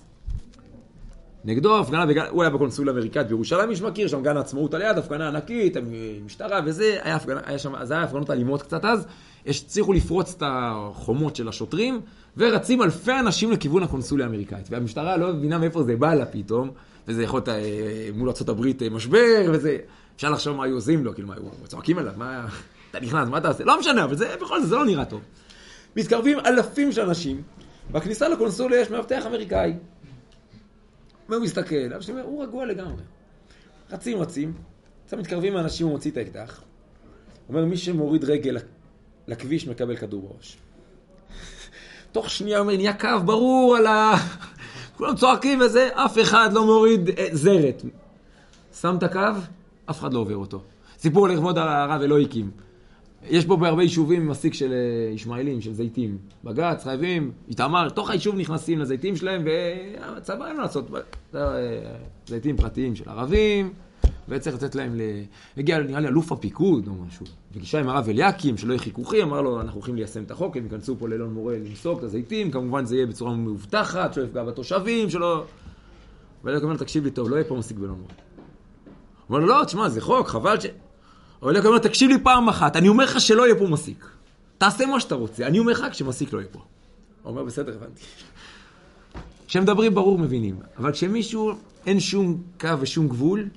נגדו, הפגנה, בגן, הוא היה בקונסול האמריקאית בירושלים, יש מכיר, שם גן העצמאות על יד, הפגנה ענקית, משטרה וזה, היה הפגנה, היה שם, זה היה הפגנות אלימות קצת אז, הצליחו לפרוץ את החומות של השוטרים, ורצים אלפי אנשים לכיוון הקונסוליה האמריקאית, והמשטרה לא מבינה מאיפה זה בא לה פתאום, וזה יכול להיות מול ארצות הברית משבר, וזה, אפשר לחשוב מה היו עוזים לו, כאילו מה היו צועקים עליו, מה, אתה נכנס, מה אתה עושה? לא משנה, אבל זה, בכל זאת, זה לא נראה טוב. מתקרבים אלפים של אנשים, בכניסה לקונסוליה יש מאבטח אמריקאי. והוא מסתכל, אבל שאומר, הוא רגוע לגמרי. רצים, רצים, קצת מתקרבים האנשים, הוא מוציא את האקדח. הוא אומר, מי שמוריד רגל לכביש מקבל כדור בראש. תוך שנייה אומר, נהיה קו ברור על ה... כולם צועקים וזה, אף אחד לא מוריד זרת. שם את הקו, אף אחד לא עובר אותו. סיפור לכבוד הרב אלוהיקים. יש פה בהרבה יישובים מסיק של ישמעאלים, של זיתים. בגץ, חייבים, התאמר, תוך היישוב נכנסים לזיתים שלהם, והצבא אין לעשות זיתים פרטיים של ערבים, וצריך לתת להם, הגיע נראה לי אלוף הפיקוד או משהו, וגישה עם הרב אליקים, שלא יהיה חיכוכי, אמר לו, אנחנו הולכים ליישם את החוק, הם ייכנסו פה לילון מורה למסוק את הזיתים, כמובן זה יהיה בצורה מאובטחת, שלא יפגע בתושבים, שלא... ואליקים אומר, תקשיב לי טוב, לא יהיה פה מסיק בלון מורה. הוא אומר לו, לא, תשמע, זה חוק, חבל ש... אבל הוא אומר, תקשיב לי פעם אחת, אני אומר לך שלא יהיה פה מסיק. תעשה מה שאתה רוצה, אני אומר לך כשמסיק לא יהיה פה. הוא אומר, בסדר, הבנתי. כשמדברים ברור מבינים, אבל כשמישהו אין שום קו ושום גבול,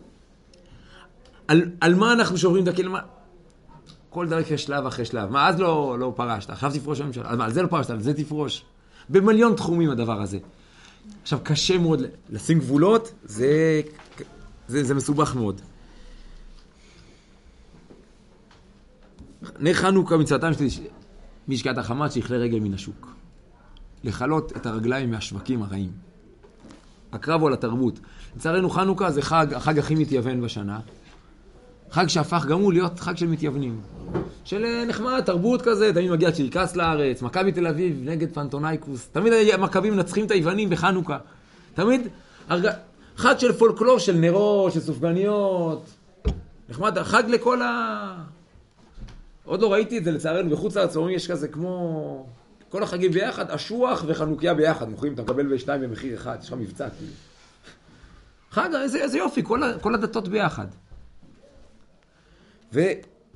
על, על מה אנחנו שוברים את הכלמה? כל דבר יקרה שלב אחרי שלב. מה, אז לא, לא פרשת, עכשיו תפרוש הממשלה. על זה לא פרשת, על זה תפרוש. במיליון תחומים הדבר הזה. עכשיו, קשה מאוד לשים גבולות, זה, זה, זה מסובך מאוד. נר חנוכה מצוותם של משקעת החמת שיכלה רגל מן השוק. לחלות את הרגליים מהשווקים הרעים. הקרב הוא על התרבות. לצערנו חנוכה זה חג, החג הכי מתייוון בשנה. חג שהפך גם הוא להיות חג של מתייוונים. של נחמד, תרבות כזה, תמיד מגיע קרקס לארץ, מכבי תל אביב נגד פנטונייקוס. תמיד המכבים מנצחים את היוונים בחנוכה. תמיד הרג... חג של פולקלור, של נרות, של סופגניות. נחמד, חג לכל ה... עוד לא ראיתי את זה לצערנו, בחוץ לארץ אומרים יש כזה כמו כל החגים ביחד, אשוח וחנוכיה ביחד, מוכרים, אתה מקבל בשתיים במחיר אחד, יש לך מבצע כאילו. חג, איזה, איזה יופי, כל, כל הדתות ביחד.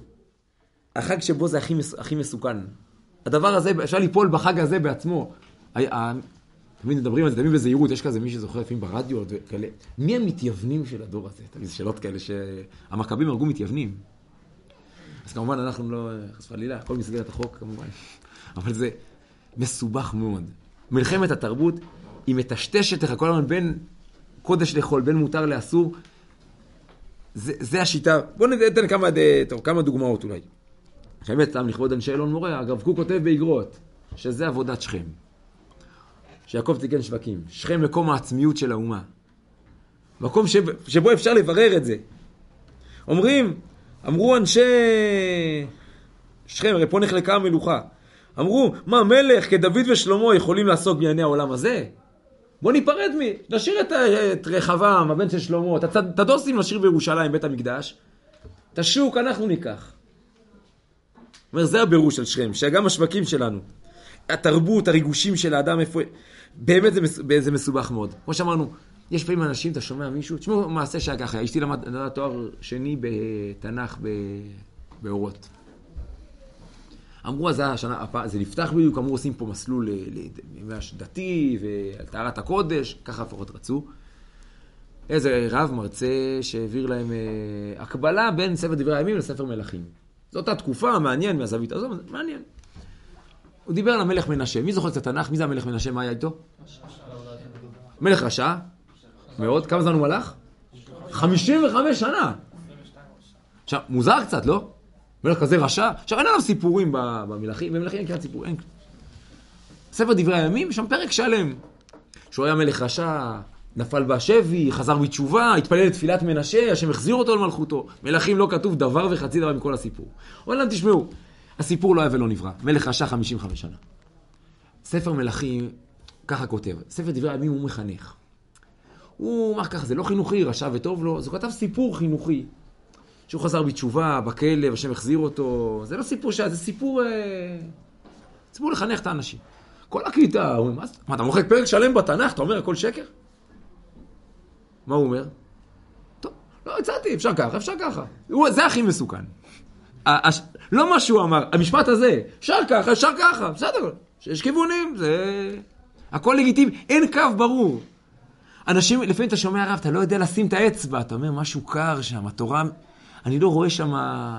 והחג שבו זה הכי, הכי מסוכן. הדבר הזה, אפשר ליפול בחג הזה בעצמו. תמיד מדברים על זה, תמיד בזהירות, יש כזה מי שזוכר לפעמים ברדיו וכאלה. מי המתייוונים של הדור הזה? תמיד שאלות כאלה שהמכבים הרגו מתייוונים. אז כמובן אנחנו לא, חס וחלילה, הכל מסגרת החוק כמובן. אבל זה מסובך מאוד. מלחמת התרבות היא מטשטשת לך כל הזמן בין קודש לחול, בין מותר לאסור. זה, זה השיטה. בואו ניתן כמה, טוב, כמה דוגמאות אולי. באמת, סתם לכבוד אנשי אלון מורה, אגב, הוא כותב באגרות, שזה עבודת שכם. שיעקב תיקן שווקים. שכם מקום העצמיות של האומה. מקום שב, שבו אפשר לברר את זה. אומרים, אמרו אנשי שכם, הרי פה נחלקה המלוכה. אמרו, מה מלך כדוד ושלמה יכולים לעסוק בענייני העולם הזה? בוא ניפרד מי, נשאיר את, את רחבעם, הבן של שלמה, את הדוסים נשאיר בירושלים, בית המקדש. את השוק אנחנו ניקח. אומר, זה הבירוש של שכם, שגם השווקים שלנו, התרבות, הריגושים של האדם, איפה... באמת זה, זה מסובך מאוד. כמו שאמרנו, יש פעמים אנשים, אתה שומע מישהו, תשמעו, מעשה שהיה ככה, אשתי למד תואר שני בתנ"ך באורות. אמרו, אז השנה, זה נפתח בדיוק, אמרו, עושים פה מסלול למש דתי ולטהרת הקודש, ככה לפחות רצו. איזה רב מרצה שהעביר להם הקבלה בין ספר דברי הימים לספר מלכים. זאת התקופה, מעניין מהזווית הזו, מעניין. הוא דיבר על המלך מנשה. מי זוכר את התנ"ך? מי זה המלך מנשה? מה היה איתו? מלך רשע. מאוד. כמה זמן הוא מלך? חמישים וחמש שנה. עכשיו, מוזר קצת, לא? מלך כזה רשע. עכשיו, אין עליו סיפורים במלכים. במלכים אין כעת סיפור, אין. ספר דברי הימים, שם פרק שלם. שהוא היה מלך רשע, נפל בשבי, חזר בתשובה, התפלל לתפילת מנשה, השם החזיר אותו למלכותו. מלכים לא כתוב דבר וחצי דבר מכל הסיפור. אבל להם תשמעו, הסיפור לא היה ולא נברא. מלך רשע חמישים וחמש שנה. ספר מלכים, ככה כותב. ספר דברי הימים הוא מחנך. הוא אמר ככה, זה לא חינוכי, רשע וטוב לו. אז הוא כתב סיפור חינוכי. שהוא חזר בתשובה, בכלב, השם החזיר אותו. זה לא סיפור שעה, זה סיפור... סיפור לחנך את האנשים. כל הקליטה, הוא אומר, מה, אתה מוחק פרק שלם בתנ"ך? אתה אומר, הכל שקר? מה הוא אומר? טוב, לא הצעתי, אפשר ככה, אפשר ככה. זה הכי מסוכן. לא מה שהוא אמר, המשפט הזה, אפשר ככה, אפשר ככה, בסדר, שיש כיוונים, זה... הכל לגיטימי, אין קו ברור. אנשים, לפעמים אתה שומע רב, אתה לא יודע לשים את האצבע, אתה אומר משהו קר שם, התורה, אני לא רואה שם...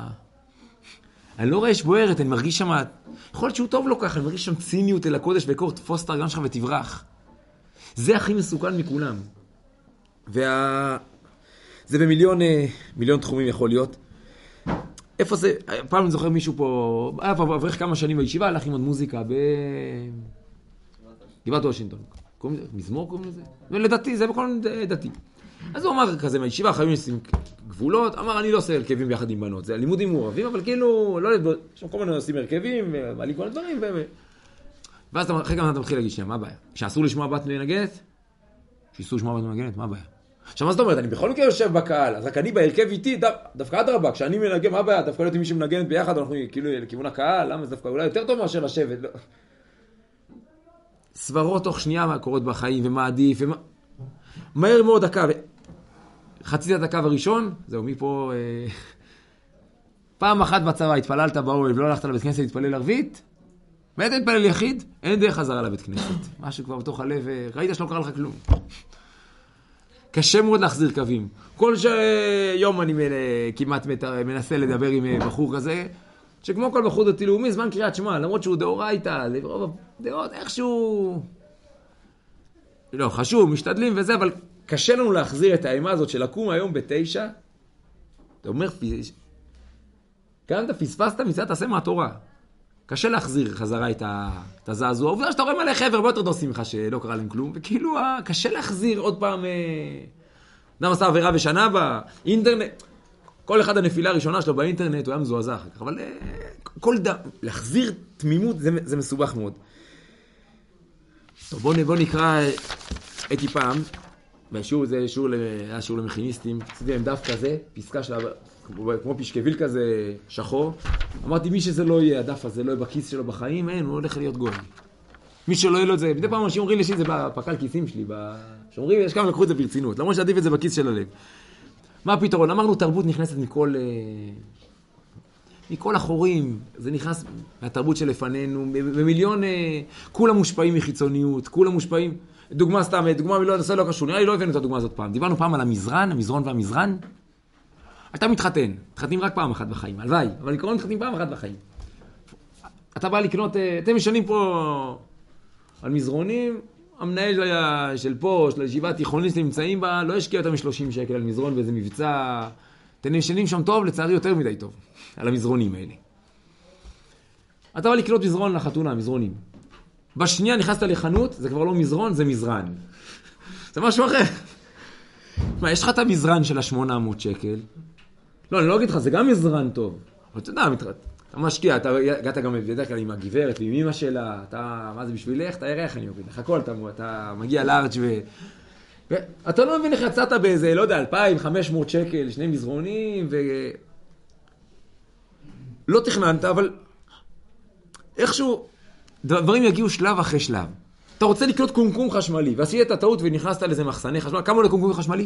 אני לא רואה שבוערת, אני מרגיש שם... יכול להיות שהוא טוב לו ככה, אני מרגיש שם ציניות אל הקודש, וקור תפוס את הרגלם שלך ותברח. זה הכי מסוכן מכולם. וה... זה במיליון מיליון תחומים יכול להיות. איפה זה? פעם אני זוכר מישהו פה, היה פה עברך כמה שנים בישיבה, הלך עם עוד מוזיקה ב... גבעת וושינגטון. מזמור קוראים לזה? ולדתי, זה בכל דתי. אז הוא אמר כזה, מהישיבה חייבים לשים גבולות, אמר, אני לא עושה הרכבים ביחד עם בנות. זה לימודים מעורבים, אבל כאילו, לא לדבר, יש כל מיני עושים הרכבים, מעלים כל הדברים, ו... ואז אחרי כמה אתה מתחיל להגיד שנייה, מה הבעיה? שאסור לשמוע בת מנגנת? שאסור לשמוע בת מנגנת, מה הבעיה? עכשיו, מה זאת אומרת? אני בכל מקרה יושב בקהל, אז רק אני בהרכב איתי, דווקא עד רבה, כשאני מנגן, מה הבעיה? דווקא לא יודעים מי שמנגנת ביחד, אנחנו כאילו לכיוון הקהל, למה זה דווקא אולי יותר טוב מאשר לשבת? לא. סברות תוך שנייה מה קורות בחיים, ומה עדיף, ומה... מהר מאוד הקו, חצי את הקו הראשון, זהו, מפה... אה... פעם אחת בצבא, התפללת באוהל, ולא הלכת לבית כנסת להתפלל ערבית, ואתה התפלל יחיד, אין דרך חזרה לבית כנסת. משהו כבר בתוך הלב, ראית שלא קרה לך כלום. קשה מאוד להחזיר קווים. כל יום אני כמעט מנסה לדבר עם בחור כזה, שכמו כל בחור דתי לאומי, זמן קריאת שמע, למרות שהוא דאורייתא, לרוב דעות, איכשהו... לא, חשוב, משתדלים וזה, אבל קשה לנו להחזיר את האימה הזאת של לקום היום בתשע. אתה אומר, גם אתה פספסת מצד, תעשה מהתורה. קשה להחזיר חזרה את הזעזוע. עובדה שאתה רואה מלא חבר, הרבה יותר דוסים לך שלא קרה להם כלום, וכאילו קשה להחזיר עוד פעם... אדם עשה עבירה בשנה באינטרנט. כל אחד הנפילה הראשונה שלו באינטרנט, הוא היה מזועזע אחר כך. אבל כל דם, להחזיר תמימות, זה, זה מסובך מאוד. טוב, בוא, בוא נקרא, הייתי פעם, בשיעור, זה שיעור, היה שיעור למכיניסטים, עשיתי להם דף כזה, פסקה של... כמו פשקביל כזה שחור. אמרתי, מי שזה לא יהיה, הדף הזה לא יהיה בכיס שלו בחיים, אין, הוא הולך להיות גוי. מי שלא יהיה לו את זה, מדי פעם אנשים אומרים לי שזה בפקל כיסים שלי, שאומרים, יש כמה לקחו את זה ברצינות, למרות שעדיף את זה בכיס של הלב. מה הפתרון? אמרנו, תרבות נכנסת מכל... מכל החורים, זה נכנס מהתרבות שלפנינו, במיליון, כולם מושפעים מחיצוניות, כולם מושפעים, דוגמה סתם, דוגמה לא, נושא לא קשור, נראה לי לא הבאנו את הדוגמה הזאת פעם, דיברנו פעם על המזרן, המזרון והמזרן, אתה מתחתן, מתחתנים רק פעם אחת בחיים, הלוואי, אבל עקרון מתחתנים פעם אחת בחיים. אתה בא לקנות, אתם משנים פה על מזרונים, המנהל של פה, של הישיבה התיכונית שנמצאים בה, לא השקיע יותר מ-שלושים שקל על מזרון באיזה מבצע, אתם משנים שם טוב, לצערי יותר מדי טוב, על המזרונים האלה. אתה בא לקנות מזרון לחתונה, מזרונים. בשנייה נכנסת לחנות, זה כבר לא מזרון, זה מזרן. זה משהו אחר. מה, יש לך את המזרן של ה-שמונה מאות שקל? לא, אני לא אגיד לך, זה גם מזרן טוב. אבל אתה יודע, אתה משקיע, אתה הגעת גם בדרך כלל עם הגברת ועם אמא שלה, אתה, מה זה בשבילך? אתה ירח, אני אוביד לך הכל, אתה, אתה מגיע לארץ' ו... ואתה לא מבין איך יצאת באיזה, לא יודע, אלפיים וחמש מאות שקל, שני מזרונים, ו... לא תכננת, אבל איכשהו דברים יגיעו שלב אחרי שלב. אתה רוצה לקנות קומקום חשמלי, ועשית את הטעות ונכנסת לזה מחסני חשמל, כמה עולה קומקום חשמלי?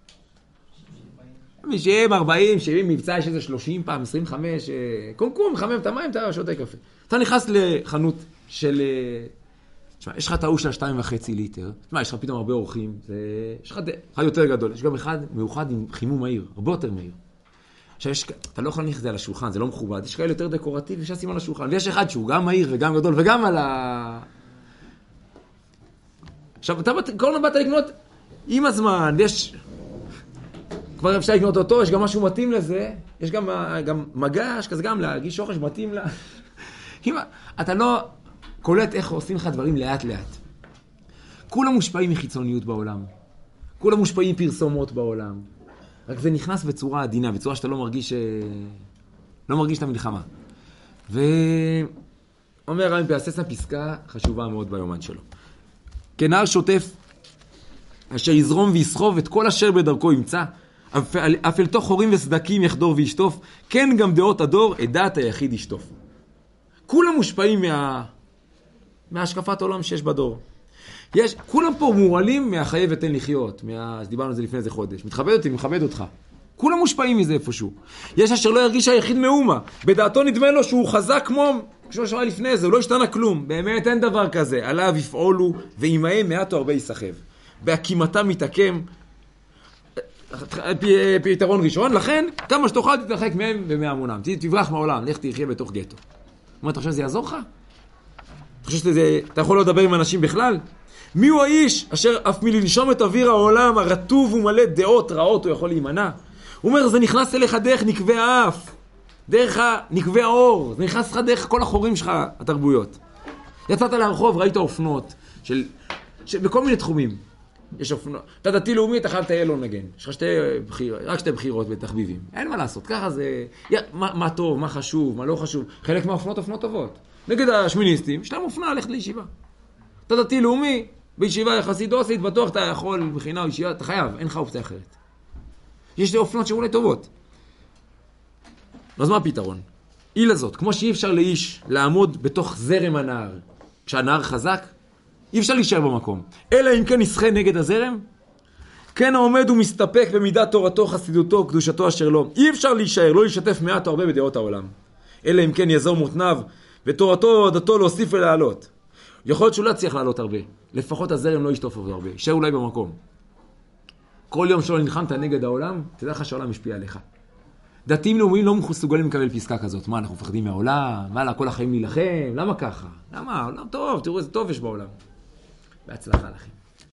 שבעים, ארבעים, שבעים, מבצע יש איזה שלושים פעם, עשרים וחמש, קומקום, מחמם את המים, אתה שותה קפה. אתה נכנס לחנות של... תשמע, יש לך טעו של שתיים וחצי ליטר, תשמע, יש לך פתאום הרבה אורחים, זה... יש לך אחד יותר גדול, יש גם אחד מאוחד עם חימום מהיר, הרבה יותר מהיר. עכשיו, יש... אתה לא יכול להניח את זה על השולחן, זה לא מכובד, יש כאלה יותר דקורטיבי, אפשר לשים על השולחן, ויש אחד שהוא גם מהיר וגם גדול וגם על ה... עכשיו, אתה כל הזמן באת לקנות עם הזמן, יש... כבר אפשר לקנות אותו, יש גם משהו מתאים לזה, יש גם, גם מגש, כזה גם להגיש שורש מתאים לה. אתה לא קולט איך עושים לך דברים לאט לאט. כולם מושפעים מחיצוניות בעולם. כולם מושפעים פרסומות בעולם. רק זה נכנס בצורה עדינה, בצורה שאתה לא מרגיש, לא מרגיש את המלחמה. ואומר רבי פיאססה פסקה חשובה מאוד ביומן שלו. כנהר שוטף, אשר יזרום ויסחוב את כל אשר בדרכו ימצא, אף אל תוך חורים וסדקים יחדור וישטוף, כן גם דעות הדור, את דעת היחיד ישטוף. כולם מושפעים מה... מהשקפת העולם שיש בדור. יש, כולם פה מורלים מהחיי ותן לחיות, מה... דיברנו על זה לפני איזה חודש. מתכבד אותי, מכבד אותך. כולם מושפעים מזה איפשהו. יש אשר לא ירגיש היחיד מאומה. בדעתו נדמה לו שהוא חזק כמו... כשהוא שרה לפני זה, הוא לא השתנה כלום. באמת אין דבר כזה. עליו יפעולו, ועמהם מעט או הרבה יסחב. בהקימתם מתעקם, פתרון ראשון, לכן כמה שתוכל תתרחק מהם ומהמונם. תברח מהעולם, לך תחיה בתוך גטו. מה, אתה חושב שזה יעזור לך? אתה חושב שזה, אתה יכול לא לדבר עם אנשים בכלל? מי הוא האיש אשר אף מלנשום את אוויר העולם הרטוב ומלא דעות רעות הוא יכול להימנע? הוא אומר, זה נכנס אליך דרך נקבי האף, דרך נקבי האור, זה נכנס לך דרך כל החורים שלך, התרבויות. יצאת לרחוב, ראית אופנות, של, של, בכל מיני תחומים. יש אופנות. אתה דתי לאומי, אתה חייב תהיה לא נגן. יש לך שתי בחירות, רק שתי בחירות בתחביבים. אין מה לעשות, ככה זה... מה, מה טוב, מה חשוב, מה לא חשוב. חלק מהאופנות, אופנות טובות. נגד השמיניסטים, יש להם אופנה ללכת לישיבה. אתה דתי לאומי, בישיבה יחסית דוסית, בטוח אתה יכול, מכינה או ישיבה, אתה חייב, אין לך אופציה אחרת. יש לי אופנות שאולי טובות. אז מה הפתרון? אי לזאת, כמו שאי אפשר לאיש לעמוד בתוך זרם הנהר, כשהנהר חזק, אי אפשר להישאר במקום. אלא אם כן ישחה נגד הזרם, כן העומד ומסתפק במידת תורתו, חסידותו, קדושתו אשר לו. אי אפשר להישאר, לא להשתתף מעט או הרבה בדעות העולם. אלא אם כן יזור מותניו, ותורתו, דתו להוסיף ולעלות. יכול להיות שהוא לא צריך לעלות הרבה. לפחות הזרם לא ישטוף אותו הרבה. יישאר אולי במקום. כל יום שלא נלחמת נגד העולם, תדע לך שהעולם משפיע עליך. דתיים לאומיים לא מסוגלים לקבל פסקה כזאת. מה, אנחנו מפחדים מהעולם? מה, לה, כל החיים להילחם? למה ככה? למה? העולם טוב, תראו איזה טוב יש בעולם. בהצלחה לכם.